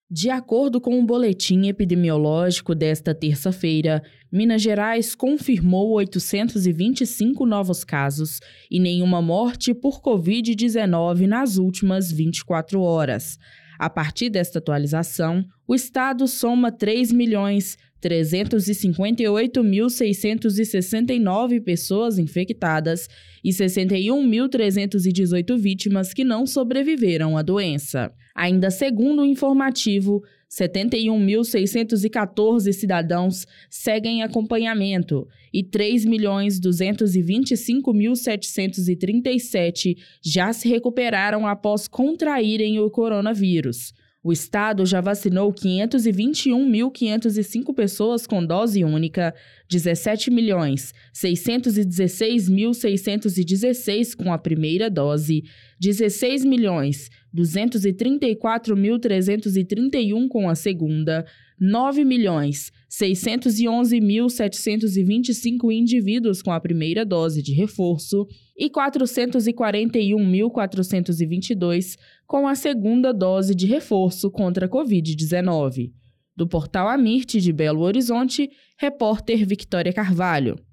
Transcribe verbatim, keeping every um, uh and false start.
De acordo com o boletim epidemiológico desta terça-feira, Minas Gerais confirmou oitocentos e vinte e cinco novos casos e nenhuma morte por covid dezenove nas últimas vinte e quatro horas. A partir desta atualização, o estado soma três milhões trezentos e cinquenta e oito mil seiscentos e sessenta e nove pessoas infectadas e sessenta e um mil trezentos e dezoito vítimas que não sobreviveram à doença. Ainda segundo o informativo, setenta e um mil seiscentos e quatorze cidadãos seguem acompanhamento e três milhões duzentos e vinte e cinco mil setecentos e trinta e sete já se recuperaram após contraírem o coronavírus. O estado já vacinou quinhentos e vinte e um mil quinhentos e cinco pessoas com dose única, dezessete milhões seiscentos e dezesseis mil seiscentos e dezesseis com a primeira dose, dezesseis milhões duzentos e trinta e quatro mil trezentos e trinta e um com a segunda, nove milhões seiscentos e onze mil setecentos e vinte e cinco indivíduos com a primeira dose de reforço e quatrocentos e quarenta e um mil quatrocentos e vinte e dois com a segunda dose de reforço contra a covid dezenove. Do portal Amirte de Belo Horizonte, repórter Victória Carvalho.